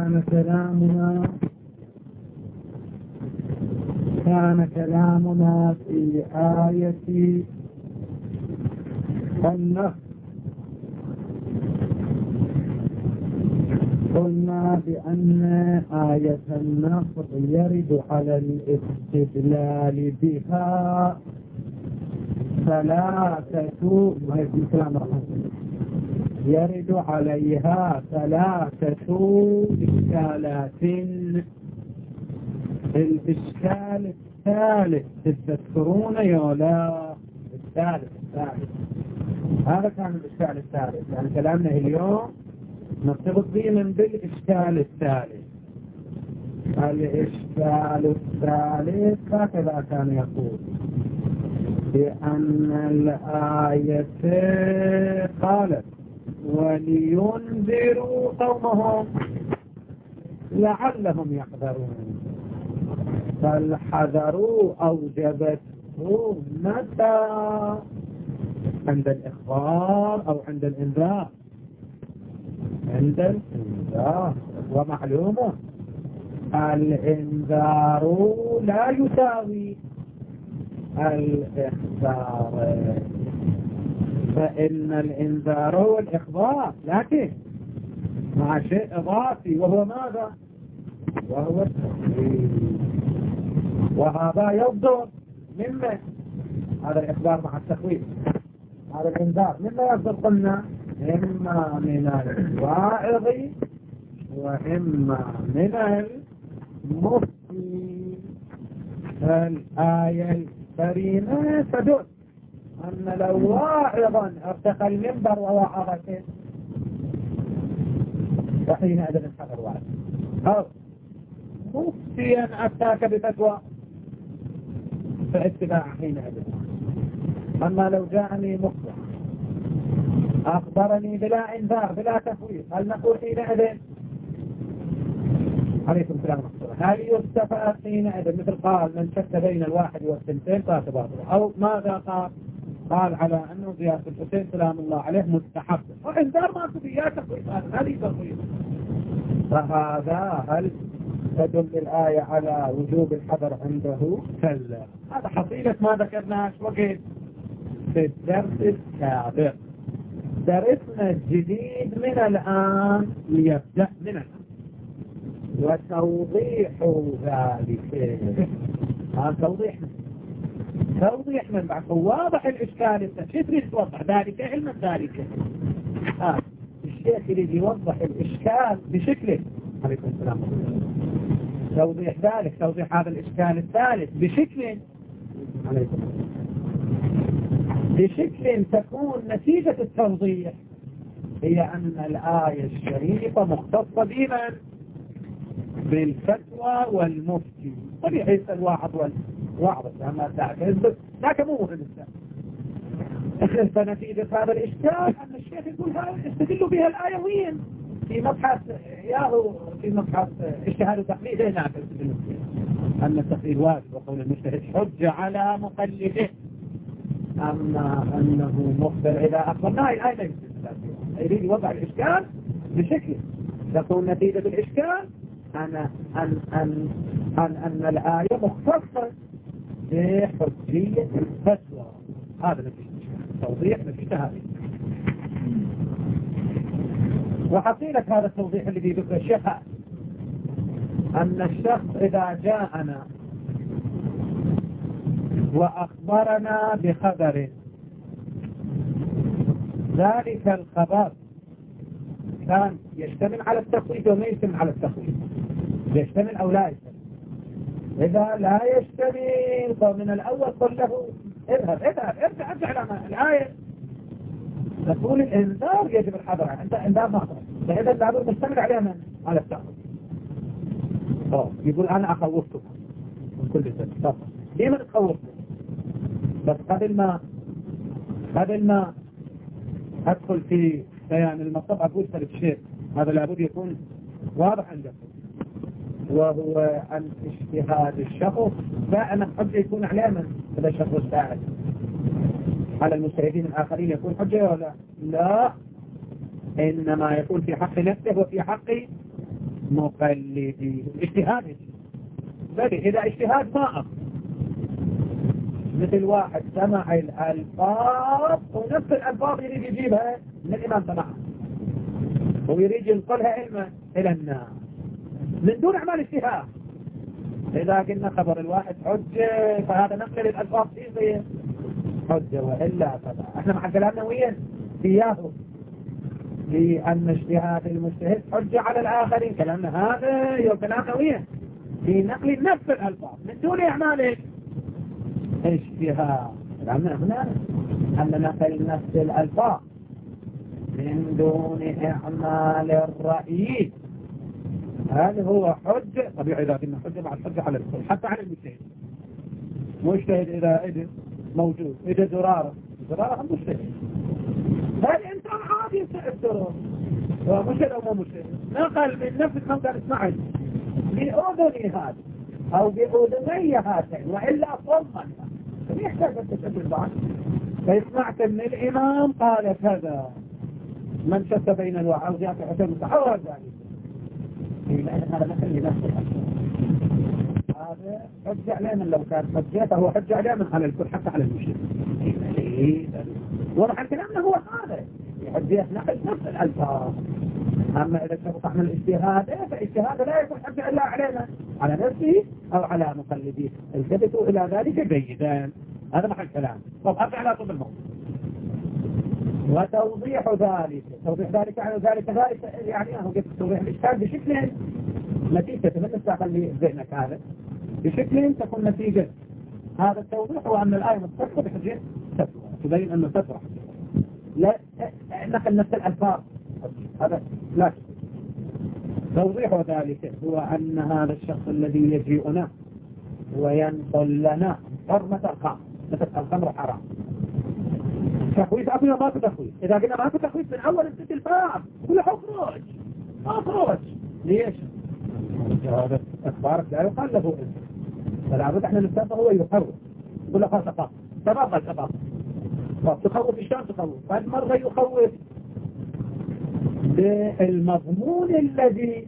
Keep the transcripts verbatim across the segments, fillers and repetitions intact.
كان كلامنا كان كلامنا في آية النص. قلنا بأن آية النصر يرد على الاستدلال بها ثلاثة يرد عليها ثلاثة إشكالات. الإشكال الثالث تذكرون يا لا؟ الثالث الثالث هذا كان الإشكال الثالث، يعني كلامنا اليوم نرتبط به من بالإشكال الثالث. الإشكال الثالث هكذا كان يقول بأن الآية قالت ولينذروا قومهم لعلهم يحذرون، فالحذر أوجبته متى؟ عند الإخبار أو عند الإنذار؟ عند الإنذار. ومعلوم الإنذار لا يساوي الإخبار، فإن الإنذار هو الإخبار لكن مع شيء إضافي وهو ماذا؟ وهو التخويف. وهذا يصدر مما هذا الإخبار مع التخويف، هذا الإنذار مما يصدر قلنا إما من الواعظ وإما من المفتي. الآية الكريمة تدل أن لو واعظا ارتقى المنبر ووعظته فحينئذ الحذر واحد، أو مفتيا أتاك بفتوى فاتباع حينئذ. أما لو جاءني مخبر أخبرني بلا إنذار بلا تفويض، هل نقول حينئذ عليكم السلام ورحمة الله هل يستفاد حينئذ مثل قال من شك بين الواحد والثنتين فاتباطل؟ أو ماذا قال؟ قال على أنه زيادة الحسين سلام الله عليه مستحب، وإنذار ما تبي يا تفويض، هذه تفويض. فهذا هل تدل الآية على وجوب الحذر عنده؟ كلا. هذا حصيلة ما ذكرناش وقت في الدرس السابق. درسنا الجديد من الآن ليبدأ من الآن وتوضيح ذلك. هذا توضيح من توضيح من بعد واضح الإشكال. انت شو تريد توضح ذلك علما ذلك؟ آه. الشيخ يريد يوضح الإشكال بشكله. عليكم السلام. توضيح ذلك، توضيح هذا الإشكال الثالث بشكل عليكم بشكل تكون نتيجة التوضيح هي أن الآية الشريفة مختصة بمن؟ بالفتوى والمفتي. طبيعي الواعظ والواعظ لما تعتز لكن مو مهم السابق. فنتيجة هذا الإشكال أن الشيخ يقول هذا استدلوا بها الآية وين؟ في مبحث ياهو في مبحث اجتهاد وتقليد هنا تستدلوا بها أن التقليد واجب وقول المجتهد حجة على مقلده. أما أنه مخبر إذا أخبرناه الآية لا يريد يوضع الإشكال بشكل تكون نتيجة الإشكال أن أن أن أن أن الآية مختصة بحجية الفتوى. هذا نتيجة توضيح نتيجة هذه. وحصيلة هذا التوضيح الذي ذكر الشيخ أن الشخص إذا جاءنا وأخبرنا بخبر ذلك الخبر كان يشتمل على التخويف وما يشتمل على التخويف، يشتمل أو لا يشتمل. إذا لا يشتمل فمن الأول قل له اذهب اذهب ارجع ارجع لما الآية تقول الإنذار يجب الحذر عنه. أنت إنذار ما أخبر فإذا لابد مشتمل عليه من؟ على التخويف. يقول أنا أخوفتك من كل سنة. ليه تخوفتك؟ بس قبل ما قبل ما أدخل في بيان المطلب أقول ثلاث شيء هذا لابد يكون واضح عندكم، وهو أن اجتهاد الشخص دائما قد يكون عليه من هذا الشخص الساعد على المجتهدين الآخرين يكون حجة ولا لا؟ إنما يكون في حق نفسه وفي حق مقلدي اجتهاد. بل إذا اجتهاد ما أصل، مثل واحد سمع الألفاظ ونفس الألفاظ يريد يجيبها من الإمام سمعها ويريد ينقلها علما إلى الناس من دون أعمال اجتهاد. إذا قلنا خبر الواحد حجة فهذا نقل الألفاظ فيه حجة، وإلا فلا. احنا مع كلامنا وين إياه لأن اجتهاد المجتهد حجة على الآخرين. كلامنا هذا يو كلامنا وين في نقل نفس الألفاظ من دون أعمال اجتهاد. كلامنا هنا أن نقل نفس الألفاظ من دون إعمال الرأي هذا هو حجة طبيعي. إذا كنا حجة مع الحجة على الكل حتى على المجتهد. مجتهد إذا إذا موجود إذا درارة درارة مجتهد، هذا إنسان عادي يسأل درارة هو مجتهد أو مو مجتهد، نقل من نفس ما كان اسمعه بأذني هذا أو بأذني هاتين وإلا صمّا يحتاج أن تسأل بعض. فيسمعت من الإمام قال كذا من شت بين الوعى وجاء في حسن متحول ذلك لأن هذا نقل لنفسه. هذا حجة عليه من لو كان حجة فهو حجة عليه من على الكل حتى على المشرك. وضح الكلام هو هذا حجة نقل نفس الألفاظ. أما إذا استطاع من الاجتهاد فالاجتهاد لا يكون حجة إلا علينا على نفسه أو على مقلديه. التفتوا إلى ذلك جيدا. هذا محل كلام. طب أرجع على طب الموضوع وتوضيح ذلك. توضيح ذلك على ذلك ذلك يعني أنه قلت توضيح الإشكال بشكل نتيجة من استعمل ذهنك هذا بشكل تكون نتيجة هذا التوضيح. هو أن الآية متصفة بحجة تسوى تبين أنه تسوى لا نقل نفس الألفاظ هذا لا. توضيح ذلك هو أن هذا الشخص الذي يجيئنا وينقل لنا حرمة الخمر مثل الخمر حرام تخويف أبنى ماكو تخويف. إذا قلنا ماكو تخويف من أول الست الباب كل أخرج أخرج ليش؟ هذا أخبارك لا يقال له إذن فلا بد احنا نستطيع هو يخوف كل خاصة خاصة تبقى تبقى تخوف إشان تخوف بعد مرة يخوف بالمضمون الذي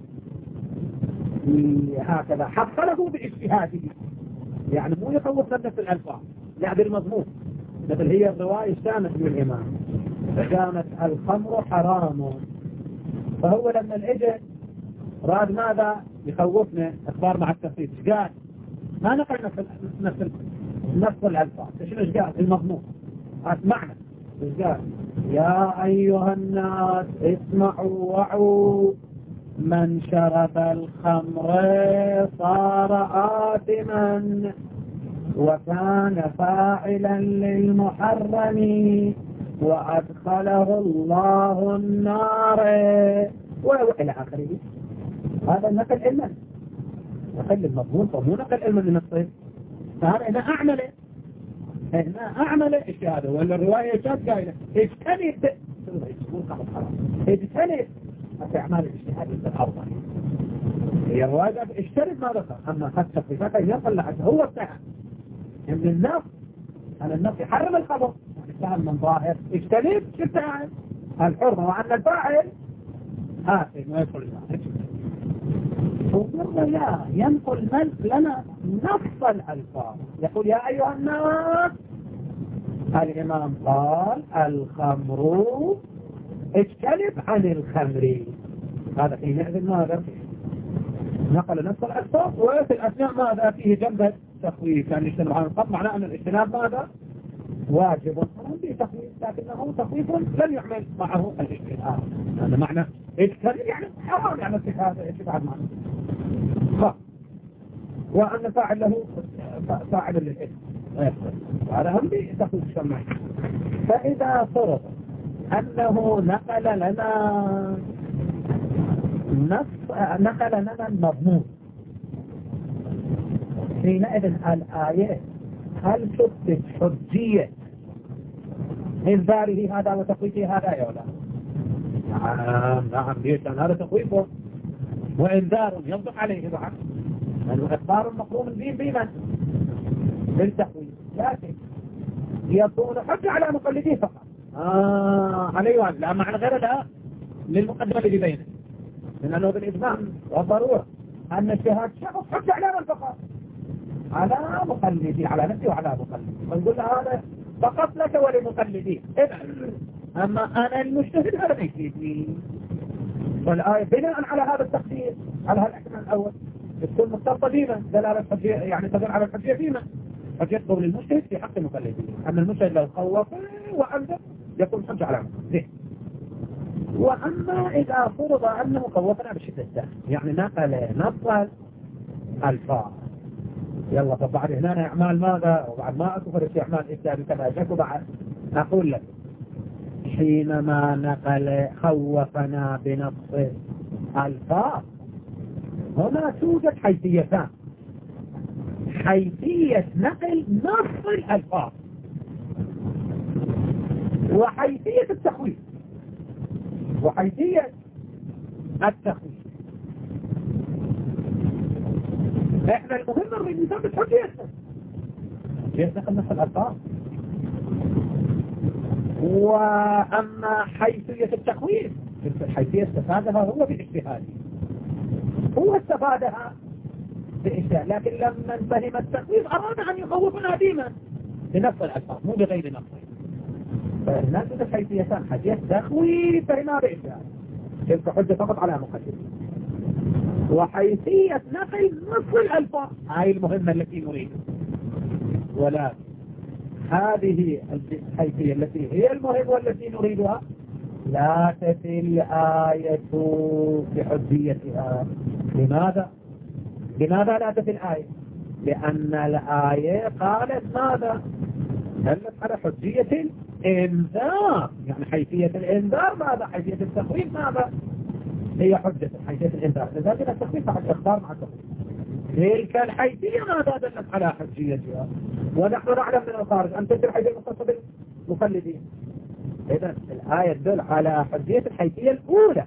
هكذا حصله باجتهاده. يعني مو يخوف نفس الألفاظ لا بالمضمون. مثل هي الرواية كانت من الإمام كانت الخمر حرام فهو لما الإجل راد ماذا يخوفنا أخبار مع التخصيص قال ما نقل نفس نفس نفس الألفاظ شنو قال المضمون أسمعنا قال يا أيها الناس اسمعوا وعوا من شرب الخمر صار آثما وكان فاعلا للمحرم وأدخله الله النار وإلى آخره. هذا نقل علما نقل المضمون فمو نقل علما لنفسه. فهذا هنا أعمل هنا أعمل اجتهاده ولا الرواية جاد قايلة اجتنب اجتنب في أعمال الاجتهاد الأفضل. هي الرواية اجتنب ما ذكر أما حتى في فتح يصل لحتى هو الساعة من النص أنا النص يحرم الخبر يعني من ظاهر اجتنب شفتها الحرمة وأن الفاعل آثم ويدخل النار. وقال لا ينقل من لنا نص الألفاظ يقول يا أيها الناس الإمام قال الخمر اجتنب عن الخمر. هذا حينئذ ماذا نقل نص الألفاظ وفي الأثناء ماذا فيه جنب تخويف يعني اجتنب عن الخمر معناه أن الاجتناب ماذا واجب فيه تخويف لكنه تخويف لن يعمل معه الاجتناب. هذا معنى اجتنب يعني حرام يعني هذا اتباع معنى خ وأن فاعل له فاعل للإثم هذا هم بتخويف شمعي. فإذا فرض أنه نقل لنا نص نقل لنا المضمون حينئذ الآية هل تثبت حجية إنذاره هذا وتخويفه هذا يا ولا؟ نعم نعم ليش لأن هذا تخويفه وإنذار يصدق عليه بعد لأنه إخبار مقروم به بمن؟ بالتخويف لكن يكون حجة على مقلديه فقط آه عليه لا معنى غير لا للمقدمة اللي بينه لأنه بالإجماع والضرورة أن الشهادة شخص حج على من فقط على مقلدي على نفسي وعلى مقلدي فنقول هذا فقط لك ولمقلدين. أما أنا المجتهد هذا ما يفيدني. والآية بناء على هذا التقدير على هذا الاحتمال الأول تكون مختصة فيما دلالة حجية يعني تدل على الحجية فيما حجية قول المجتهد في حق المقلدين. أما المجتهد لو خوف وأنزل يكون حجة على مقلدين. وأما إذا فرض أنه خوفنا بشدة يعني نقل نص الفاظ يلا فبعد هنا أعمال ماذا وبعد ما أكفر في أعمال إسلام كذا جاك وبعد أقول لك حينما نقل خوفنا بنص الفاظ هنا توجد حيثيتان حيثية نقل نص الألفاظ وحيثية التخويف وحيثية التخويف. احنا المهم نريد نثبت حجيتنا حجيتنا نقل نص الألفاظ. وأما حيثية التخويف الحيثية استفادها هو باجتهاده هو استفادها باجتهاد لكن لما فهم التخويف أراد أن يخوفنا ديما بنص الألفاظ مو بغير نص. فالناس الحيثيتان حيثية تخويف فهمها باجتهاد تلك حجة فقط على مقدم وحيثية نقل نص الألفاظ هاي المهمة التي نريدها. ولا هذه الحيثية التي هي المهمة والتي نريدها لا تفي الآية بحجيتها. لماذا؟ لماذا لا تفي الآية؟ لأن الآية قالت ماذا؟ دلت على حجية الإنذار يعني حيثية الإنذار ماذا؟ حيثية التخويف ماذا؟ هي حجة حيثية الإنذار لذلك التخويف مع الإخبار مع التخويف تلك الحيثية ماذا دلت على حجيتها. ونحن نعلم من الخارج أن تلك الحيثية المختصة بالمقلدين. إذن الآية تدل على حجية الحيثية الأولى.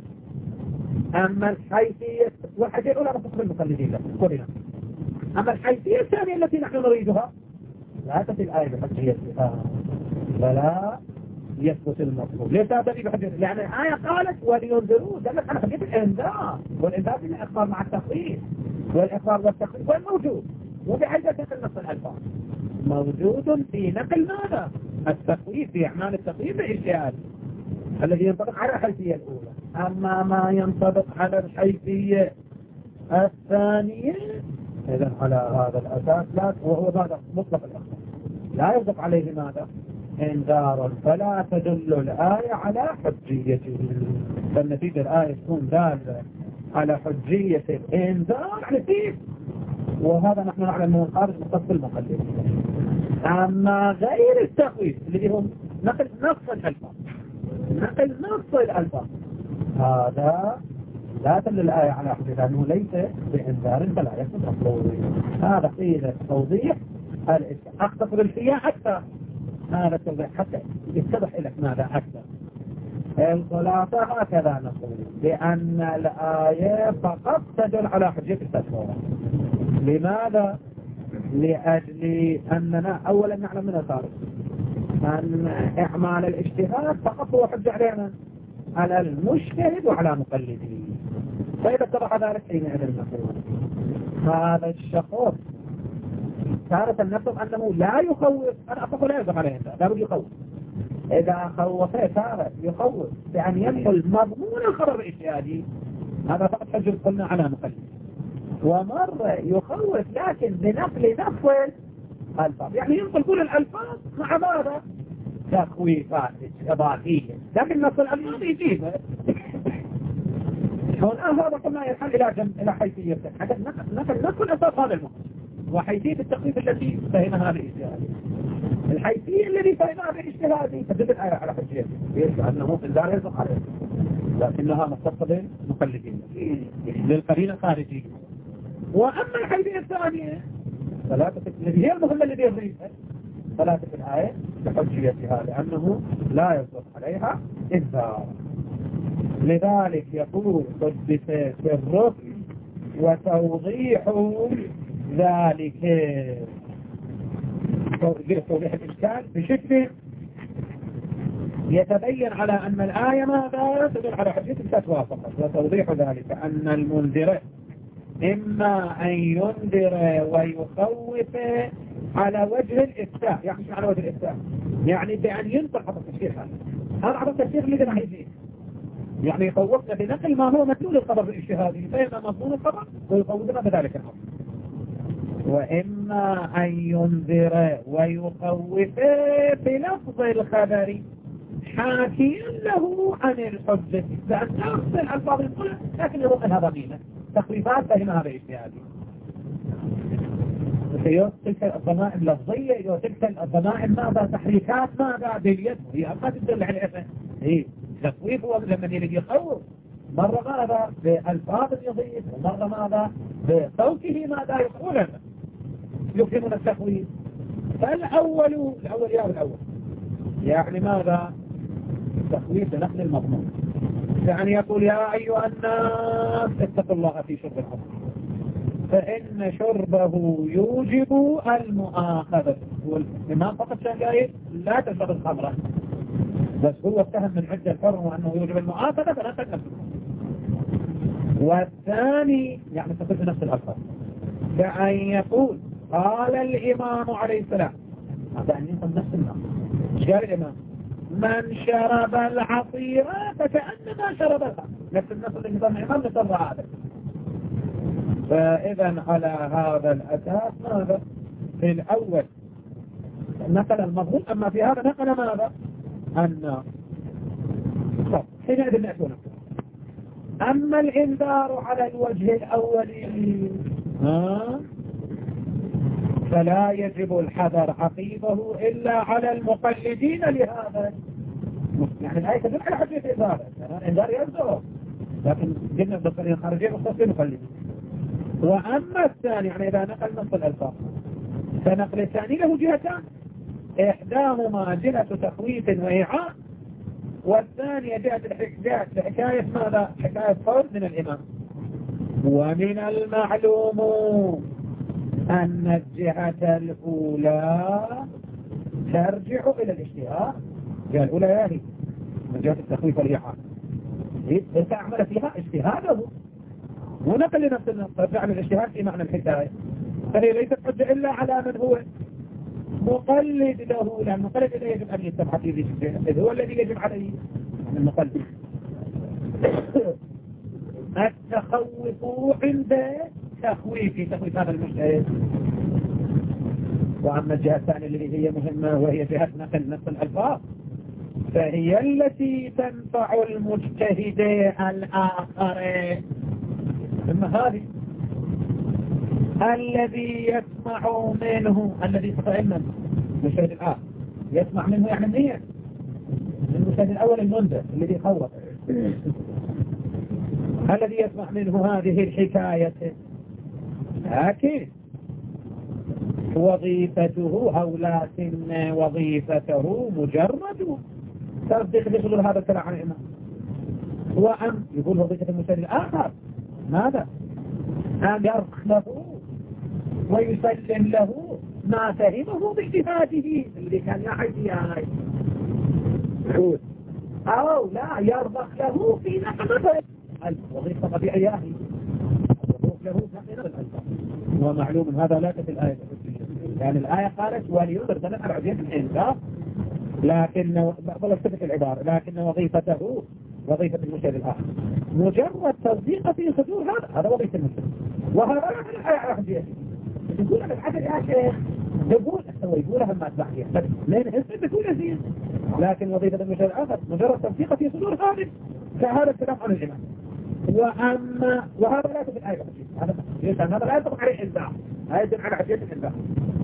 أما الحيثية والحيثية الأولى مختصة بالمقلدين كلنا. أما الحيثية الثانية التي نحن نريدها لا تفي الآية بحجيتها ولا يثبت المطلوب. ليس هذا بحجيتها لأن الآية قالت ولينذروا دلت على حجية الإنذار والإنذار من الإخبار مع التخويف والإخبار والتخويف والموجود وبحيثية نص الألفاظ موجود في نقل ماذا؟ التخويف في أعمال التخويف باجتهاد الذي ينطبق على الحيثية الأولى. أما ما ينطبق على الحيثية الثانية إذن على هذا الأساس لا وهو ماذا؟ مطلق الأخبار لا ينطبق عليه ماذا؟ إنذار فلا تدل الآية على حجيته. فالنتيجة الآية تكون دالة على حجية الإنذار لفيه وهذا نحن نعلم من الخارج مختص بالمقلدين. أما غير التخويف اللي هم نقل نص الألفاظ نقل نص الألفاظ هذا لا تدل الآية على حجية لأنه ليس بإنذار فلا يثبت مطلوب. هذا قيل توضيح أختصر الفياء أكثر هذا التوضيح حتى يتضح لك ماذا أكثر. الخلاصة هكذا نقول بأن الآية فقط تدل على حجية التسوية. لماذا؟ لأجل أننا أولا نعلم من الخارج أن إعمال الاجتهاد فقط هو حجة علينا على المجتهد وعلى مقلده. فإذا اتضح ذلك حينئذ نقول هذا الشخص تارة نفسه أنه لا يخوف أنا أقول لا يزق عليه لا بد يخوف. إذا خوفه تارة يخوف بأن ينقل مضمون الخبر الاجتهادي هذا فقط حجة قلنا على مقلده. ومرة يخوف لكن بنقل نص الألفاظ يعني ينقل كل الألفاظ مع ماذا؟ تخويفات إضافية لكن نص الألفاظ يجيبه. هنا هذا قلنا يحل إلى جنب إلى حيثية نقل نص الألفاظ هذا المهم وحيثية التخويف التي فهمها باجتهاده. الحيثية الذي فهمها باجتهاده تدل الآية على حجيته يرجع أنه في الدار يزق عليه لكنها مختصة بالمقلدين للقرينة الخارجية. وأما الحيثية الثانية ثلاثة الذي هي المهمة الذي يضيفها ثلاثة الآية بحجيتها لأنه لا يصدق عليها إنذار. لذلك يقول قدس سرك وتوضيح ذلك توضيح الإشكال بشكل يتبين على أن الآية ماذا تدل على حجة الفتوى فقط. وتوضيح ذلك أن المنذر إما أن ينذر ويخوف على وجه الإفتاء. يعني على وجه الإفتاء يعني بأن ينقل حق التشريح هذا هذا حق التشريح اللي راح يجي يعني يخوفنا بنقل ما هو مدلول الخبر الاجتهادي فإما مضمون الخبر ويخوفنا بذلك الأمر. وإما أن ينذر ويخوف بلفظ الخبر حاكيا له عن الحجة لأن نفس الألفاظ يقول لكن يروح هذا مينة تخويفات فهمها باجتهادي. تلك الضمائم لفظية وتلك الضمائم ماذا تحريكات ماذا باليد هي ما تدل على الأسن هي تخويف لما يريد يخوف مرة ماذا بألفاظ يضيف ومرة ماذا بصوته ماذا يقول يفهمون التخويف. فالأول الأول يا الأول يعني ماذا تخويف لنقل المضمون يعني يقول يا أيها الناس اتقوا الله في شرب الخمر فإن شربه يوجب المؤاخذة. والإمام فقط كان قايل لا تشرب الخمر بس هو اتهم من عدة الحرم وأنه يوجب المؤاخذة فلا تكلم. والثاني يعني تقول بنفس الألفاظ كأن يقول قال الإمام عليه السلام هذا أن ينقل نفس النص. ايش قال الإمام؟ من شرب العصير فكأنما شرب الخمر نفس النص اللي نظام الإمام نصر هذا. فإذا على هذا الأساس ماذا في الأول نقل المضمون أما في هذا نقل ماذا أن حينئذ نأتون. أما الإنذار على الوجه الأول ها فلا يجب الحذر عقيبه إلا على المقلدين لهذا. يعني الآية تدل على حجة الإنذار الإنذار ينذر لكن قلنا البصريين الخارجية مختصين مقلدين. وأما الثاني يعني إذا نقل نص الألفاظ فنقل الثاني له جهتان إحداهما جهة تخويف وإيعاء والثانية جهة حكاية ماذا حكاية قول من الإمام. ومن المعلوم أن الجهة الأولى ترجع إلى الاجتهاد. الجهة الأولى يعني من جهة التخويف والإيعاء استعمل فيها اجتهاده ونقل لنفس النص ترجع للاجتهاد في معنى الحكاية فهي ليست حجة إلا على من هو مقلد له لأن المقلد لا يجب أن يتبع في ذي الشيء إذ هو الذي يجب عليه المقلد. التخوف عند تخويف تخويف هذا المجتهد. وأما الجهة الثانية التي هي مهمة وهي جهة نقل نص الألفاظ فهي التي تنفع المجتهد الآخر. ثم هذه الذي يسمع منه الذي تفعلنا المجتهد الآخر يسمع منه يعني منين المجتهد الأول المنذر الذي خوف الذي يسمع منه هذه الحكاية لكن وظيفته أو لكن وظيفته مجرد تصديق بصدور هذا الكلام عن الإمام. وأن يقول وظيفة المجتهد الآخر ماذا أن يرخ له ويسلم له ما فهمه باجتهاده اللي كان يعي أو لا يرضخ له في نقمته الوظيفة طبيعية الوظيفة له في نقمته. ومعلوم هذا لا في الآية يعني الآية قالت ولينظر دلت على عدية الإنذار لكن بل اكتبت العبارة لكن وظيفته وظيفة المجتهد الآخر مجرد تصديق في صدور هذا هذا وظيفة المجتهد. وهذا لا في الآية على عدية يقول لك الحدث يا شيخ يقول هو يقولها ما أتبعها بس لين اسم بتقول زين لكن وظيفة المجتهد الآخر مجرد تصديق في صدور هذا كهذا الكلام عن الإمام. وأما وهذا لا في الآية هذا هذا لا يطبق عليه الإنذار آية على عدية الإنذار.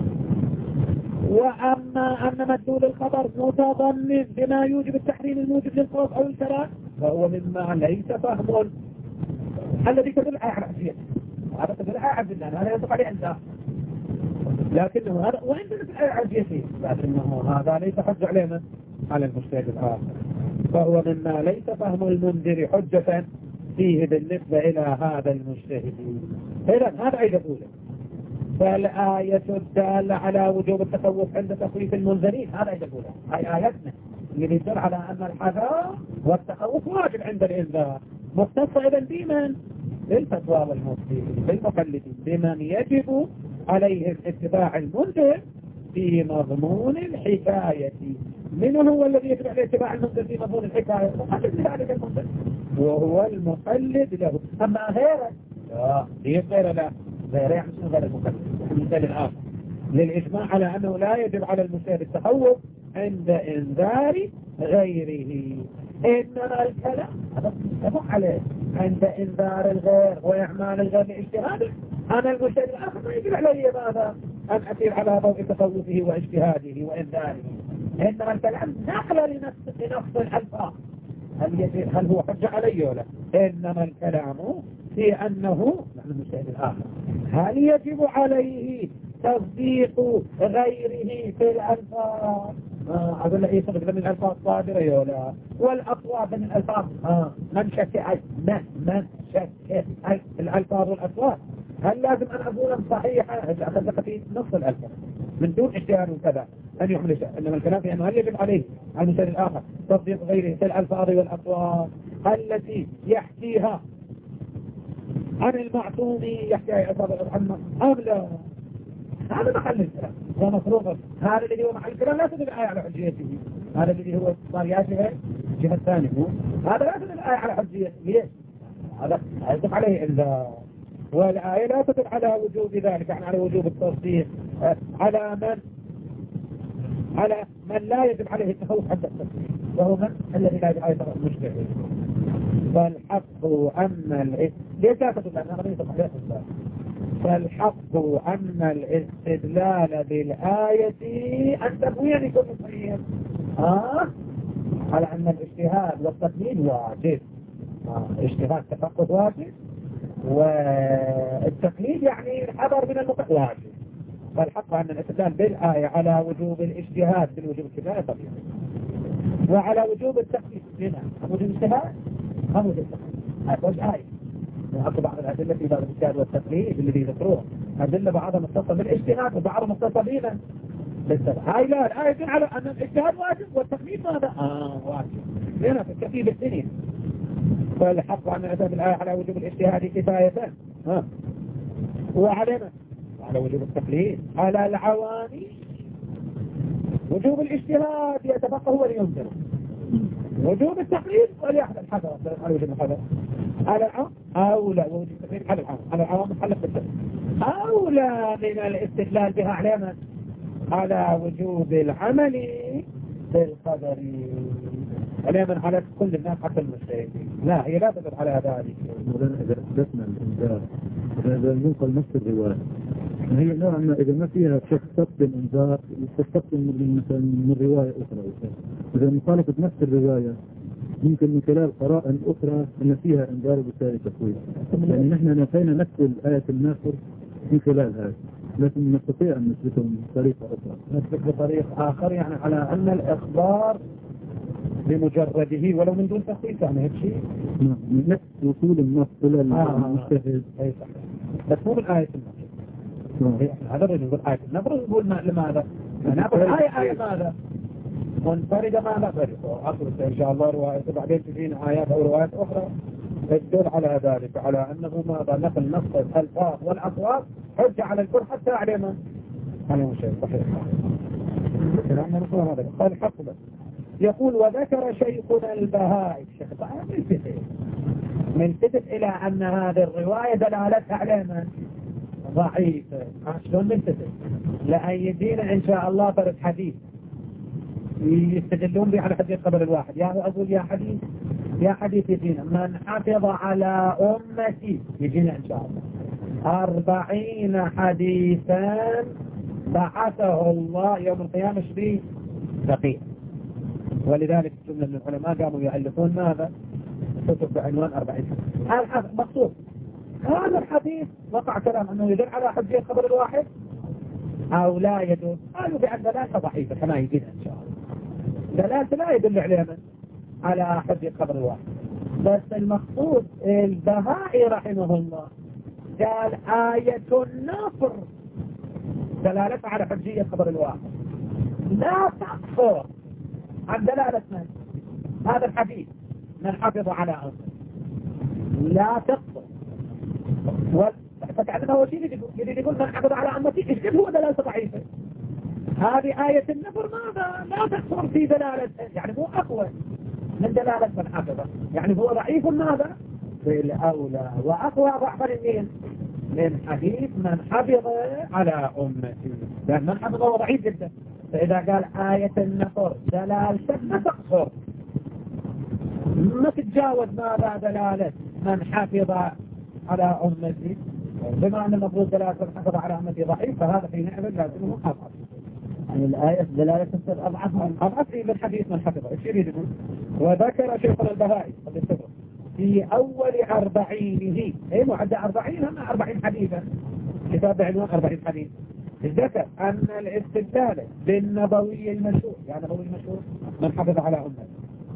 وأما أن مدلول الخبر متضمن بما يوجب التحريم الموجب للخوف أو الكراهة فهو مما ليس فهم الذي تدل على عدية هذا تدل على عدية هذا يطبق عليه الإنذار لكنه هذا وإن تدل على عدية لكنه هذا ليس حج علينا على المجتهد الآخر فهو مما ليس فهم المنذر حجة فيه بالنسبة إلى هذا المجتهد. إذن هذا أيضا أولا فالآية الدالة على وجوب التخوف عند تخويف المنذرين هذا أيضا أولا هاي آياتنا اللي يدل على أن الحذر والتخوف واجب عند الإنذار، مختصة إذن بمن؟ بالفتوى والمفتي بالمقلدين، بمن يجب عليهم اتباع المنذر في مضمون الحكاية. من هو الذي يجب عليه اتباع المنذر في مضمون الحكاية؟ مقلد ذلك المنذر، وهو المقلد له. أما غيره لا، هي غيره لا، غيره يعني شنو غير المقلد؟ المثال الآخر للإجماع على أنه لا يجب على المشاهد التخوف عند إنذار غيره، إنما الكلام هذا متفق عليه عند إنذار الغير وإعمال الغير لاجتهاده. أنا المشاهد الآخر ما يجب علي ماذا؟ أن أسير على ضوء تخوفه واجتهاده وإنذاره، إنما الكلام نقل لنفس لنفس الألفاظ. هل يجب هل هو حجة علي ولا؟ إنما الكلام في أنه نحن المشاهد الآخر هل يجب عليه تصديق غيره في الألفاظ؟ آه أقول له إيه صدق من الألفاظ صادرة يولا، والأصوات من الألفاظ آه من شك أي من من شك أي الألفاظ والأصوات، هل لازم أن أقول صحيحة أخذ في نص الألفاظ من دون اجتهاد وكذا أن يحمل شيء؟ إنما الكلام في أنه هل يجب عليه على المثال الآخر تصديق غيره في الألفاظ والأصوات التي يحكيها عن المعصوم، يحكي ألفاظ الأصوات أم لا؟ هذا محل الكلام ومفروض، هذا الذي هو محل الكلام لا تدل الآية على حجيته، هذا الذي هو صارياته الجهة الثانية هذا لا تدل الآية على حجيته. ليش؟ هذا يجب عليه إلا، والآية لا تدل على وجوب ذلك، يعني على وجوب التصديق على من على من لا يجب عليه التخوف حتى التصديق، وهو من الذي لا يجب عليه التخوف المجتهد. فالحق أن الإثم ليش لا تدل أنها غير صحيح؟ فالحق أن الاستدلال بالآية أن تبوين يكون صحيح آه على أن الاجتهاد والتقليد واجب. آه. اجتهاد تفقد واجب، والتقليد يعني الحذر من المقلد واجب. فالحق أن الاستدلال بالآية على وجوب الاجتهاد بالوجوب الكفاية طبيعي، وعلى وجوب التقليد هنا وجوب الاجتهاد هم وجوب التقليد. هذا آية أكو بعض الأدلة في باب الاجتهاد والتقليد اللي بيذكروها أدلة بعضها مختصة بالاجتهاد وبعضها مختصة بينا بالسبب. هاي لا، الآية يدل على أن الاجتهاد واجب والتقليد ماذا؟ آه واجب هنا في الترتيب الدنيا. فالحق أن أتى بالآية على وجوب الاجتهاد كفاية ها، وعلى من؟ على وجوب التقليد على العواني. وجوب الاجتهاد يتفقه ولينذر، وجوب التقليد وليأخذ الحذر على وجوب الحذر على العام أولى، ووجوب التقليد على العام على العوام محلق بالتقليد أولى من الاستدلال بها على من؟ على وجوب العمل بالقدر على من؟ على كل الناس حتى المجتهدين. لا، هي لا تدل على ذلك. إذا أثبتنا الإنذار إذا ننقل نفس الرواية هي نوعا ما إذا ما فيها تستقبل الإنذار تستقبل من مثلا من رواية أخرى، إذا مخالفة نفس الرواية ممكن من خلال قرائن أخرى أن فيها إنذار وبالتالي تقويم. يعني نحن نفينا نفس آية الناصر من خلال هذا، لكن نستطيع أن نثبته بطريقة أخرى. نثبت بطريقة آخر يعني على أن الإخبار بمجرده ولو من دون تخصيص يعني هيك شيء. نعم، نفس وصول النص إلى المجتهد. أي صحيح، بس مو بالآية النصر. هذا الرجل يقول آية النصر يقول لماذا؟ نقول آية آية ماذا؟ منفردة ماذا فرق؟ أخرج إن شاء الله رواية بعدين تجينا آيات أو روايات أخرى تدل على ذلك، على أنه ماذا؟ نقل نص الألفاظ والأصوات حجة على الكل حتى على من؟ على المشاهد. صحيح. لأنه نقول هذا قال الحق بس. يقول وذكر شيخنا البهائي الشيخ البهائي ملتفت ملتفت إلى أن هذه الرواية دلالتها على من؟ ضعيفة. شلون ملتفت؟ لأن يدينا إن شاء الله فرد حديث يستدلون به على حديث قبل الواحد. يا أقول يا حديث يا حديث يدينا من حفظ على أمتي يجينا إن شاء الله أربعين حديثا بعثه الله يوم القيامة شبيه دقيق. ولذلك جملة من العلماء قاموا يألفون ماذا؟ كتب بعنوان أربعين حديث. مقصود هذا الحديث وقع كلام أنه يدل على حجية خبر الواحد أو لا يدل. قالوا بأن دلالة ضعيفة كما يجينا إن شاء الله. دلالة لا يدل عليها من؟ على حجية خبر الواحد. بس المقصود البهائي رحمه الله قال آية النصر دلالتها على حجية خبر الواحد لا تقصر عن دلالة من هذا الحديث من حفظ على أمه لا تقصر. فتعلم هو شيء يريد يقول من حفظ على أمتي إيش هو دلالة ضعيفة. هذه آية النفر ماذا لا تقصر في دلالة، يعني مو أقوى من دلالة من حفظ، يعني هو ضعيف ماذا بالأولى وأقوى ضعفا من من حديث من حفظ على أمتي، لأن من حفظ هو ضعيف جدا. فإذا قال آية النفر دلالة ما تقصر ما تتجاوز ماذا دلالة من حفظ على أمتي، بما أن المفروض دلالة من حفظ على أمتي ضعيف، فهذا في نعم لازمه أضعف. يعني الآية دلالة تصير أضعف أضعف من حديث من حفظ. إيش يريد يقول؟ وذكر شيخ البهائي في أول أربعينه، إيه معدى أربعين هم أربعين حديثا، كتاب بعنوان أربعين حديث، ذكر أن الاستدلال بالنبوي المشهور، يعني نبوي المشهور من حفظ على أمته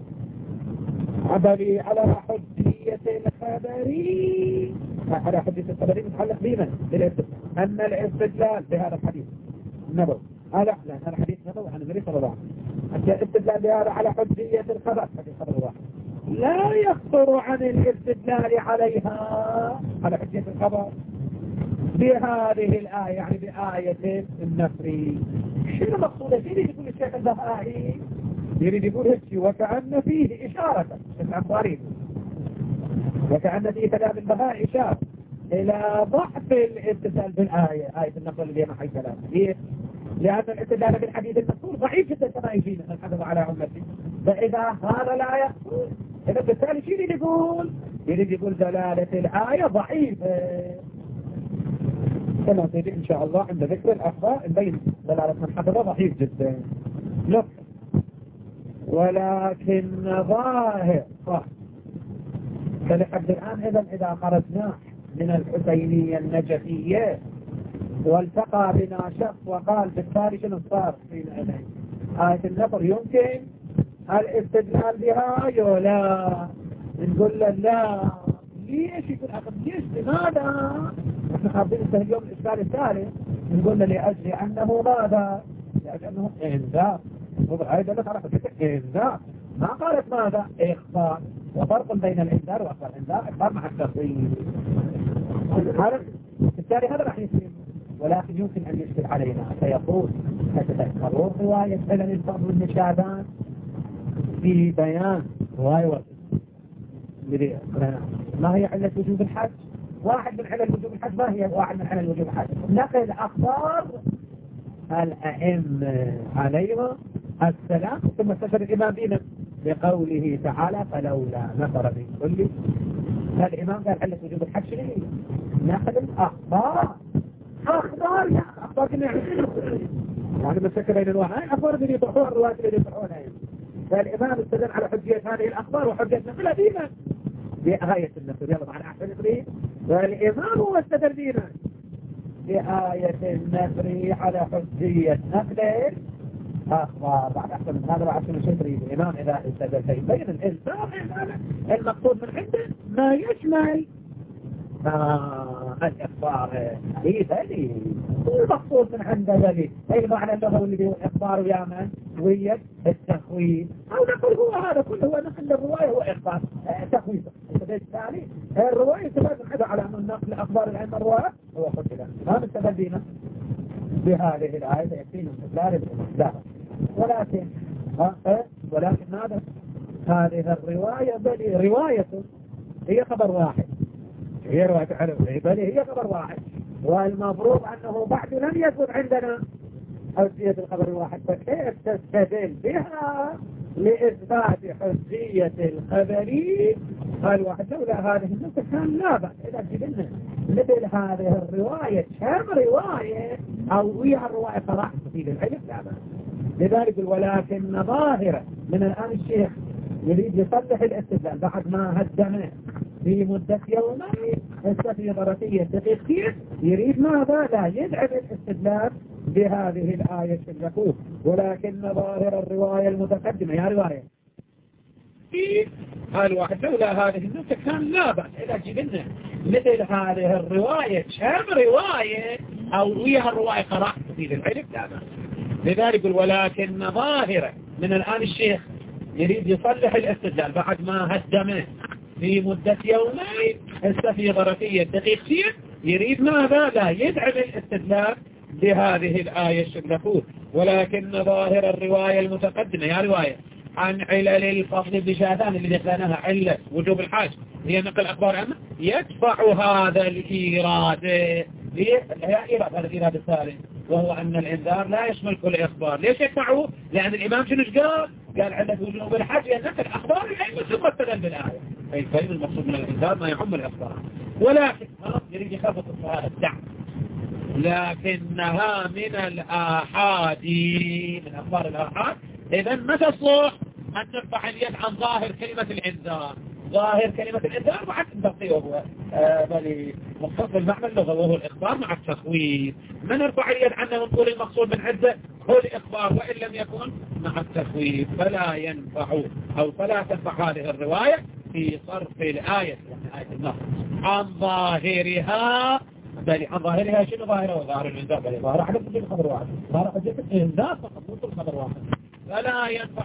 عبري على حجية الخبري، على حجية الخبري متعلق بمن؟ بالاستدلال أن الاستدلال بهذا الحديث النبوي هذا لا هذا حديث نبوي عن النبي صلى الله عليه وسلم، أن الاستدلال بهذا على حجية الخبر حديث خبر واحد لا يخطر عن الاستدلال عليها على حجية الخبر بهذه الآية، يعني بآية النفر. شنو مقصوده؟ يريد يقول الشيخ البهائي يريد يقول هيك وكأن فيه إشارة الأنصاري، وكأن في كلام البهائي إشارة إلى ضعف الاستدلال بالآية آية النفر اللي ما حي كلام ليه؟ لأن الاستدلال بالحديث المذكور ضعيف جدا كما يجينا من حفظ على أمتي، فإذا هذا لا يخطر إذا بالتالي شو يريد يقول؟ يريد يقول دلالة الآية ضعيفة، كما سيدي إن شاء الله عند ذكر الأخبار نبين دلالة من حفظ ضعيف جدا. نقطة ولكن ظاهر صح فلحد الآن إذا إذا خرجنا من الحسينية النجفية والتقى بنا شخص وقال بالتالي شنو صار فينا إليه آية النفر يمكن الاستدلال بها يو لا، نقول له لا ليش؟ يقول أخذ ليش لماذا؟ احنا حابين نستهل اليوم الإشكال الثالث، نقول له لأجل أنه ماذا؟ لأجل أنه إنذار، هاي دلت على حديث إنذار، ما قالت ماذا؟ إخبار، وفرق بين الإنذار وأخبار. الإنذار إخبار مع التفصيل، بالتالي هذا راح يصير، ولكن يمكن أن يشكل علينا فيقول فتذكرون رواية سلم الفضل بن شعبان في بيان رواية ما هي علة وجوب الحج؟ واحد من علل وجوب الحج ما هي واحد من علل وجوب الحج؟ نقل أخبار الأئمة عليهم السلام ثم استشهد الإمام بنا بقوله تعالى فلولا نفر من كل. فالإمام قال علة وجوب الحج شنو هي؟ نقل الأخبار أخبار يا أخبار كنا يعني مسكة بين الواحد أخبار اللي يطرحون الروايات اللي يطرحونها. فالإمام استدل على حجية هذه الأخبار وحجية نقلها دينا بآية النفر، يلا معنا أحسن إقريب. والإمام هو استدل دينا بآية النفر على حجية نقل أخبار. بعد أحسن من هذا بعد شنو شكري الإمام إذا استدل فيبين الإنسان المقصود من عنده ما يشمل آه الإخبار إيه ذلك المقصود من عنده ذلك أي معنى اللغة اللي هو إخبار ويا من ويا التخويف، أو نقول هو هذا كله هو نقل الرواية هو إخبار تخويف. بالتالي الرواية تبادل حدا على أن نقل أخبار العلم الرواية هو قتل ما مستبدينا بهذه الآية يكفينا استدلال الإسلام. ولكن أه ولكن ماذا هذه الرواية بل رواية هي خبر واحد، هي رواية حلو بل هي خبر واحد، والمفروض أنه بعد لم يثبت عندنا حجية الخبر الواحد، فكيف تستدل بها لإثبات حجية الخبر الواحد؟ لولا هذه النقطة كان لا بأس إذا جبنا مثل هذه الرواية كم رواية أو ويا الرواية صراحة تفيد العلم لا بأس. لذلك ولكن ظاهرة من الآن الشيخ يريد يصلح الاستدلال بعد ما هدمه في مدة يومين السفية ضرطية دقيقتين، يريد ماذا؟ لا يدعم الاستدلال بهذه الآية الشركوه. ولكن ظاهر الرواية المتقدمة يا رواية قال واحد لولا هذه النقطة كان لا بأس إذا جبنا مثل هذه الرواية كم رواية أو ويا الرواية قراءة تفيد العلم لا بأس. لذلك ولكن ظاهرة من الآن الشيخ يريد يصلح الاستدلال بعد ما هدمه في مدة يومين، هسه في ظرفية دقيقتين يريد ماذا؟ لا يدعم الاستدلال بهذه الآية الشرفوت. ولكن ظاهر الرواية المتقدمة يا رواية عن علل الفضل بشهادان اللي ذكرناها علة وجوب الحاج هي نقل أخبار عنه، يدفع هذا الإيراد. ليه؟ إيراد هذا الإيراد الثالث، وهو أن الإنذار لا يشمل كل إخبار. ليش يدفعه؟ لأن الإمام شنو قال؟ قال علة وجوب الحاج هي نقل أخبار العلم ثم استدل بالآية. أي فهم المقصود من الإنذار ما يعم الإخبار، ولكن يريد يخفف هذا الدعم، لكنها من الآحاد، من أخبار الآحاد. إذا ما تصلح أن نرفع اليد عن ظاهر كلمة الإنذار. ظاهر كلمة الإنذار مع التنبيه وهو آه بل مختص بالمعنى اللغوي وهو الإخبار مع التخويف. ما نرفع اليد عنه ونقول المقصود من عدة هو الإخبار وإن لم يكن مع التخويف، فلا ينفع أو فلا تنفع هذه الرواية في صرف الآية يعني آية النص عن ظاهرها. بل عن ظاهرها شنو ظاهرها؟ وظاهر الإنذار بل ظاهر حدث في الخبر واحد، ظاهر حدث الإنذار فقط مو الخبر واحد، فلا ينفع.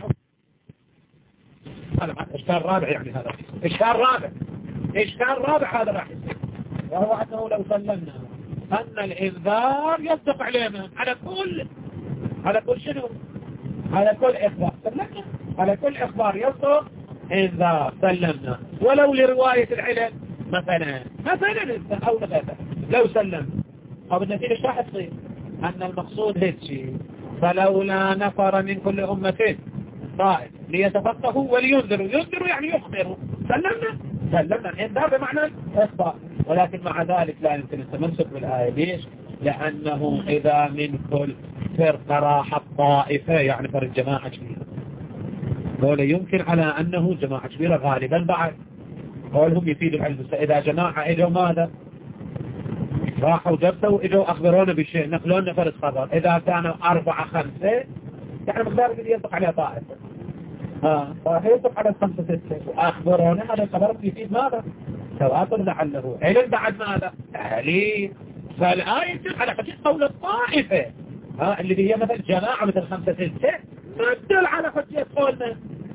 هذا إشكال رابع، يعني هذا إشكال رابع، إشكال رابع هذا راح يصير، وهو أنه لو سلمنا أن الإنذار يصدق علينا على كل على كل شنو؟ على كل إخبار سلمنا، على كل إخبار يصدق إنذار سلمنا، ولو لرواية العلم مثلا مثلا أو مثلا لو سلم أو بالنتيجة ايش راح تصير؟ أن المقصود هيك، فلولا نفر من كل أمة طائف ليتفقهوا ولينذروا، ينذروا يعني يخبروا، سلمنا سلمنا الإنذار بمعنى إخبار. ولكن مع ذلك لا يمكن التمسك بالآية. ليش؟ لأنه إذا من كل فرقة راحت طائفة يعني فرق جماعة كبيرة، قول يمكن على أنه جماعة كبيرة غالبا بعد قولهم يفيد العلم. إذا جماعة إجوا ماذا؟ راحوا جبتوا إجوا أخبرونا بشيء نقلون فرق خبر. إذا كانوا أربعة خمسة يعني مقدار اللي ينطق عليه طائفة ها فينطق على الخمسة ستة وأخبرونا هذا الخبر يفيد ماذا؟ تواتر لعله علم بعد ماذا؟ تعليم. فالآية على حقيقة قول الطائفة ها اللي هي مثل جماعة مثل خمسة ستة ما تدل على حجية قولنا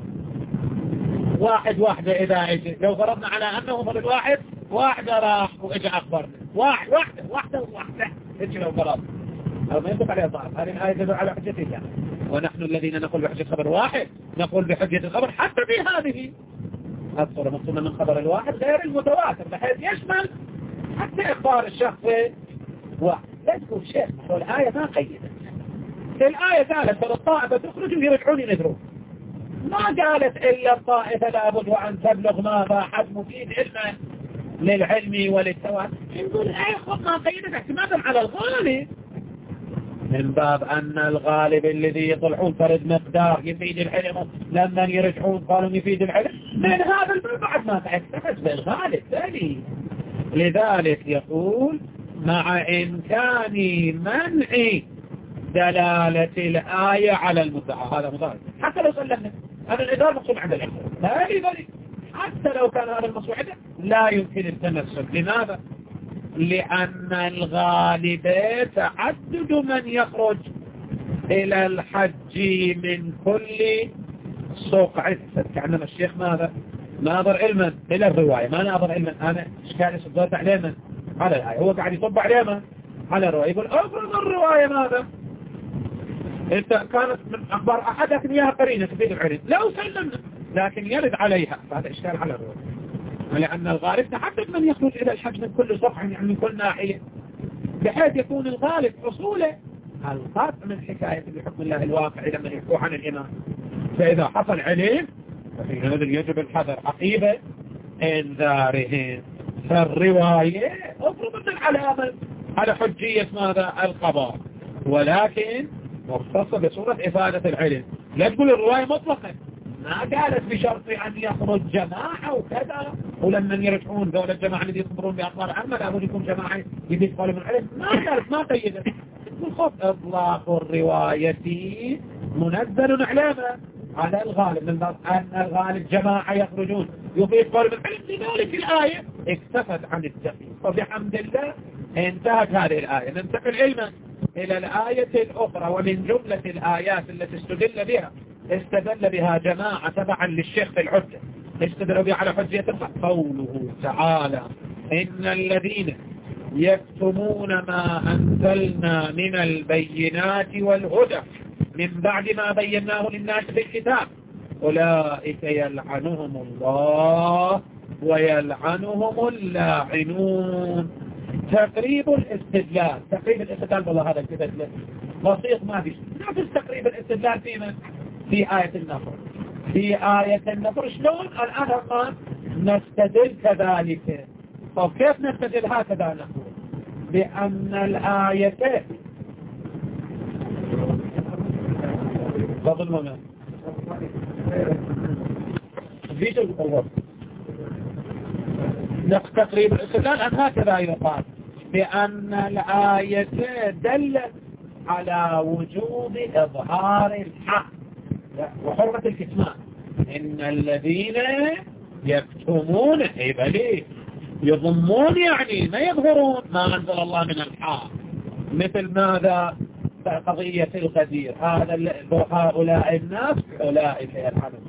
واحد واحدة. إذا اجي لو فرضنا على أنه فرد واحد واحدة راح وإجا أخبرنا واحد واحدة واحدة واحدة إيش لو فرضنا أو ما ينطق عليها ضعف. هذه الآية تدل على حجتها، ونحن الذين نقول بحجة خبر واحد نقول بحجة الخبر حتى في هذه الصورة مقصودة من خبر الواحد غير المتواتر بحيث يشمل حتى إخبار الشخص واحد. لا تقول شيخ الآية ما قيدت، الآية قالت فالطائفة تخرج ويرجعون ينذرون، ما قالت إلا الطائفة لابد وأن تبلغ ماذا حد مفيد علما للعلم وللتواتر. نقول الآية ما قيدت اعتمادا على الغالب من باب أن الغالب الذي يطلعون فرد مقدار يفيد العلم لما يرجعون قالوا يفيد العلم من هذا الباب بعد ما تعتمد بالغالب ثاني. لذلك يقول مع إمكان منع دلالة الآية على المدعى هذا مضاد حتى لو سلمنا هذا الإدار مقصود عند العلم لا لذلك حتى لو كان هذا المقصود عنده لا يمكن التمسك. لماذا؟ لأن الغالب تعدد من يخرج إلى الحج من كل صقعة. كأنما الشيخ ماذا؟ ناظر علما إلى الرواية ما ناظر علما. أنا إشكالي صدرت علينا على الآية هو قاعد يصب علينا على الرواية يقول أفرض الرواية ماذا؟ انت كانت من أخبار أحد لكن إياها قرينة تفيد العلم لو سلمنا لكن يرد عليها فهذا إشكال على الرواية. لأن الغالب تحدد من يخرج إلى الحج من كل صفحة يعني من كل ناحية بحيث يكون الغالب حصوله القطع من حكاية بحكم الله الواقع لما يحكوا عن الإمام. فإذا حصل علم فحينئذ يجب الحذر عقيبة انذارهم. فالرواية افرض من العلامة على حجية ماذا؟ الخبر، ولكن مختصة بصورة إفادة العلم. لا تقول الرواية مطلقة ما قالت بشرط أن يخرج جماعة وكذا ولما يرجعون دولة الجماعة الذي يخبرون بأخبار عامة لابد يكون جماعة يبيت قالوا من العلم ما قالت ما قيدت. خذ إطلاق الرواية منزل علامة على الغالب من باب أن الغالب جماعة يخرجون يبيت قالوا من العلم. لذلك الآية اكتفت عن التقييد وبحمد الله انتهت هذه الآية. ننتقل علما إلى الآية الأخرى ومن جملة الآيات التي استدل بها استدل بها جماعة تبعا للشيخ في الحجة، استدلوا بها على حجية قوله تعالى إن الذين يكتمون ما أنزلنا من البينات والهدى من بعد ما بيناه للناس في الكتاب أولئك يلعنهم الله ويلعنهم اللاعنون. تقريب الاستدلال، تقريب الاستدلال والله هذا كده بسيط ما فيش، نفس تقريب الاستدلال في من؟ في آية النصر. في آية النصر شلون الآن ما نستدل كذلك؟ طب كيف نستدل هكذا؟ نقول بأن الآية فضل مما فيش الأول تقريب الاستدلال أن هكذا يقال بأن الآية دلت على وجوب إظهار الحق وحرمة الكتمان. إن الذين يكتمون إبليه يضمون يعني ما يظهرون ما أنزل الله من الحق، مثل ماذا؟ قضية الغدير، هذا هؤلاء الناس أولئك يلعنهم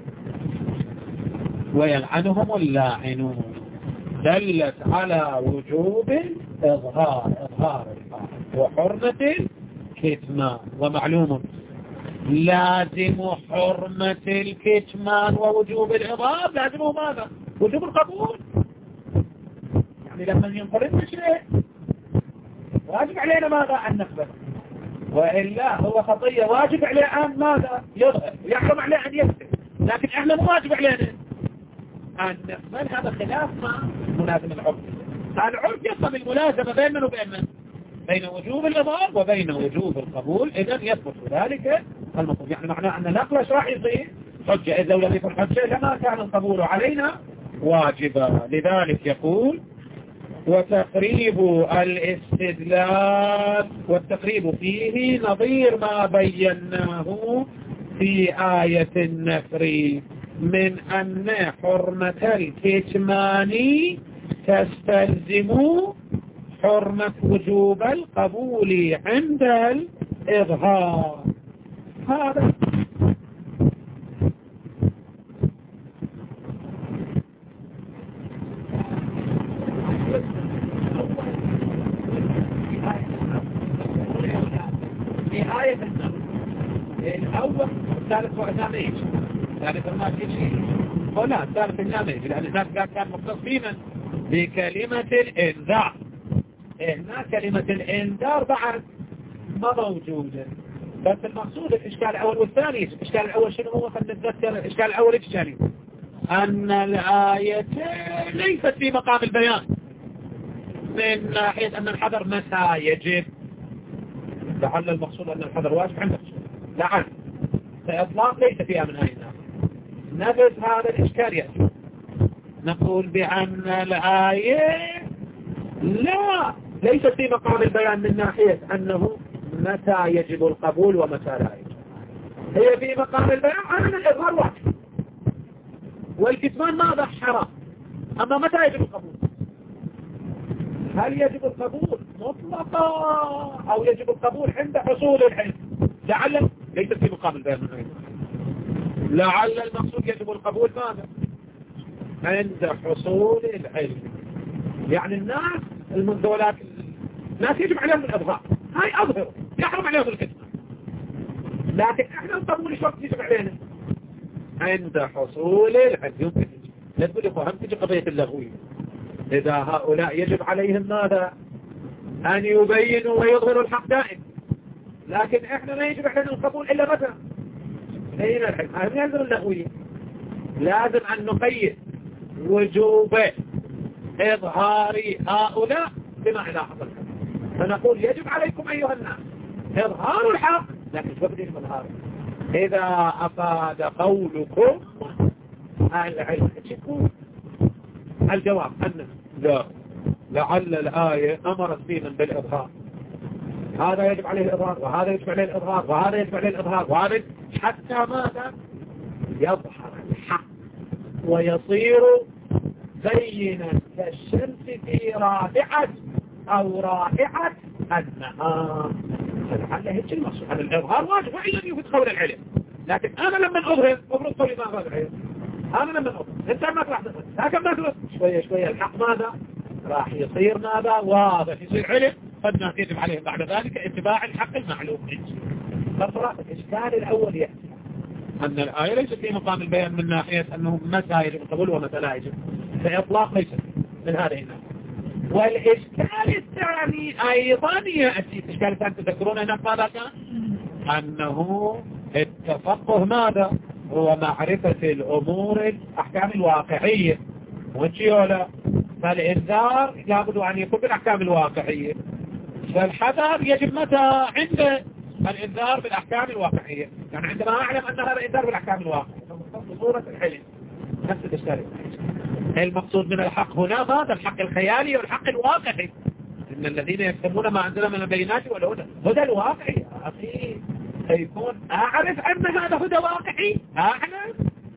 ويلعنهم اللاعنون. دلت على وجوب إظهار إظهار الحق وحرمة الكتمان. ومعلوم لازم حرمة الكتمان ووجوب الإظهار لازمه ماذا؟ وجوب القبول. يعني لما ينقلن شيء واجب علينا ماذا؟ أن نقبل، وإلا هو خطية واجب عليه أن ماذا؟ يظهر، يحرم عليه أن يكتب، لكن إحنا مو واجب علينا أن نقبل. هذا خلاف ما ملازم العرف. العرف يفهم الملازمة بين من وبين من؟ بين وجوب الإظهار وبين وجوب القبول. إذن يثبت ذلك المطلوب. يعني معناه أن نقل راح يصير حجة، إذا لم يكن حجة لما كان القبول علينا واجبا. لذلك يقول وتقريب الاستدلال، والتقريب فيه نظير ما بيناه في آية النفر من أن حرمة الكتمان تستلزم حرمة وجوب القبول عند الإظهار. هذا في آية الأول الثالث وأساميج ثالث ما في شيء هنا الثالث النامج، لأن الناس كان مختص فينا بكلمة الإنذار. هنا كلمة الإنذار بعد ما موجودة، بس المقصود الإشكال الأول والثاني. الإشكال الأول شنو هو؟ خلنا نتذكر الإشكال الأول الثاني أن الآية ليست في مقام البيان من ناحية أن الحذر متى يجب. لعل المقصود أن الحذر واجب عند الرسول، لعل فإطلاق ليس فيها من هذه الناحية. نفس هذا الإشكال يأتي نقول بأن الآية لا ليست في مقام البيان من ناحية أنه متى يجب القبول ومتى لا يجب. هي في مقام البيان أن الإظهار واجب والكتمان ماذا؟ حرام. أما متى يجب القبول؟ هل يجب القبول مطلقا أو يجب القبول عند حصول العلم؟ لعل ليست في مقام البيان من هذه. لعل المقصود يجب القبول ماذا؟ عند حصول العلم. يعني الناس المنذولات الناس يجب عليهم الإظهار، هاي أظهر يحرم عليهم الكتمان، لكن احنا القبول ايش وقت يجب علينا؟ عند حصول العلم. يمكن لا تقول لي فهم تجي قضية اللغوية. إذا هؤلاء يجب عليهم ماذا؟ أن يبينوا ويظهروا الحق دائم، لكن احنا ما يجب علينا القبول إلا متى؟ حين العلم. هذا يلزم اللغوية. لازم أن نقيد وجوب إظهار هؤلاء بما إذا حصل، فنقول يجب عليكم أيها الناس إظهار الحق، لكن وقت يجب إظهاره. إذا أفاد قولكم العلم تشكون الجواب أن لا، لعل الآية أمرت فينا بالإظهار. هذا يجب عليه الإظهار وهذا يجب عليه الإظهار وهذا يجب عليه الإظهار وهذا حتى ماذا؟ يظهر الحق ويصير بينا كالشمس في رافعة أو رائحة النهار. لعل هيك المقصود أن الإظهار واجب وإن لم يفيد قول العلم، لكن أنا لما أظهر أفرض قولي ما أظهر العلم، أنا لما أظهر أنت ما راح تظهر، لكن ما تظهر شوية شوية الحق ماذا راح يصير ماذا واضح، يصير علم قد يجب عليه بعد ذلك اتباع الحق المعلوم. فصراحة الإشكال الأول يأتي أن الآية ليست في مقام البيان من ناحية أنه متى يجب القبول ومتى لا يجب، فإطلاق ليس من هذه الناحية. والإشكال الثاني أيضا يأتي، الإشكال الثاني تذكرون هنا ماذا كان؟ أنه التفقه ماذا هو معرفة الأمور الأحكام الواقعية ولا، فالإنذار لابد أن يكون بالأحكام الواقعية، فالحذر يجب متى عند الإنذار بالأحكام الواقعية، يعني عندما أعلم أن هذا الإنذار بالأحكام الواقعية صورة الحلم نفس الإشكال. المقصود من الحق هنا ماذا؟ الحق الخيالي والحق الواقعي. إن الذين يكتمون ما أنزل من البينات والهدى، هدى الواقعي أخي سيكون أعرف أن هذا هدى واقعي، أعلم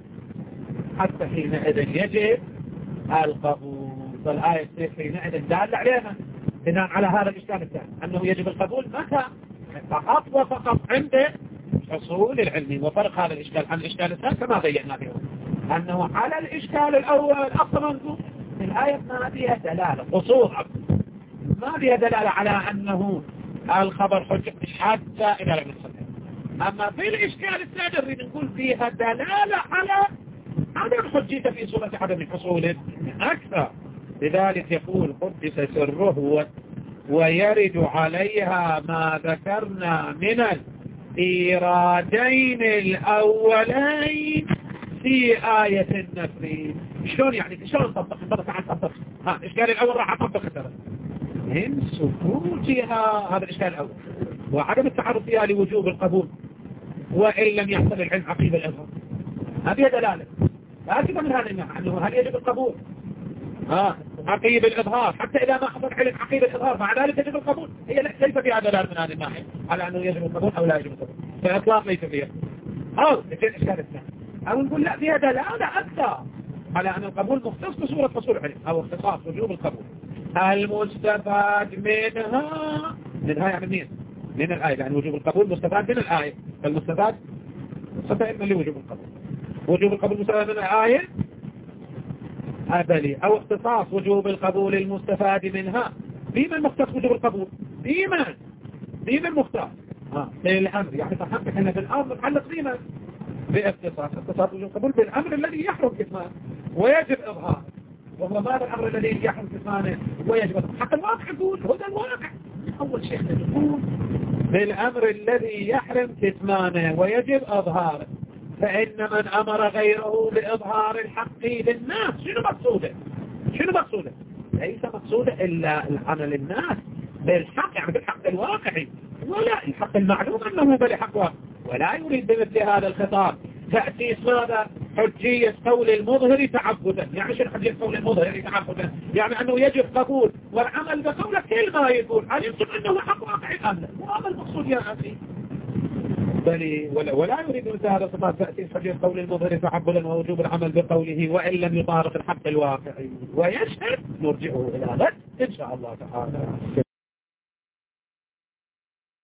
حتى حينئذ يجب القبول. فالآية حينئذ دال علينا بناء على هذا الإشكال الثاني أنه يجب القبول متى؟ فقط وفقط عند حصول العلم. وفرق هذا الإشكال عن الإشكال الثاني كما بينا به أنه على الإشكال الأول أصلا منذ الآية ما فيها دلالة قصور، ما فيها دلالة على أنه الخبر حجة حتى إلى لم يصدق. أما في الإشكال الثاني نريد نقول فيها دلالة على عدم حجية في صورة عدم حصوله أكثر. لذلك يقول قدس سره ويرد عليها ما ذكرنا من الإيرادين الأولين في آية النفر. شلون يعني شلون نطبق نطبق عن نطبق ها الإشكال الأول راح أطبق الثلاث من سكوتها هذا الإشكال الأول وعدم التعرض فيها لوجوب القبول وإن لم يحصل العلم عقيب الإظهار. هذه دلالة لكن من هذا النوع أنه هل يجب القبول ها عقيب الإظهار حتى إذا ما حصل علم عقيب الإظهار مع ذلك يجب القبول. هي ليس فيها دلالة من هذه الناحية على أنه يجب القبول أو لا يجب القبول، فإطلاق ليس فيها. أو الإشكال الثاني أو نقول لا فيها دلالة أكثر على أن القبول مختص بصورة حصول العلم أو اختصاص وجوب القبول. المستفاد منها منها يعني مين؟ من الآية، يعني وجوب القبول مستفاد من الآية، فالمستفاد مستفاد من لوجوب القبول. وجوب القبول مستفاد من الآية أبلي أو اختصاص وجوب القبول المستفاد منها. بمن مختص وجوب القبول؟ بمن؟ بمن مختص؟ ها بالأمر، يعني تحقق أن بالأمر متعلق بمن؟ باختصاص اختصاص وجوب القبول بالأمر الذي يحرم كتمانه ويجب إظهاره. وهو ماذا الأمر الذي يحرم كتمانه ويجب حق الواقع يقول هدى الواقع. أول شيء نقول بالأمر الذي يحرم كتمانه ويجب إظهاره، فإن من أمر غيره بإظهار الحق للناس شنو مقصوده؟ شنو مقصوده؟ ليس مقصوده إلا العمل الناس بالحق، يعني بالحق الواقعي، ولا الحق المعلوم أنه بالحق واقع. ولا يريد بمثل هذا الخطاب تأسيس ماذا؟ حجية قول المظهر تعبدا. يعني شنو حجية قول المظهر تعبدا؟ يعني أنه يجب قبول والعمل بقوله كل ما يقول علمتم أنه حق واقعي أم لا؟ وهذا المقصود يا أخي. بل ولا, ولا يريد مثل هذا الخطاب تأسيس حجية قول المظهر تعبدا ووجوب العمل بقوله وإن لم يطابق الحق الواقعي. ويشهد نرجعه إلى غد إن شاء الله تعالى.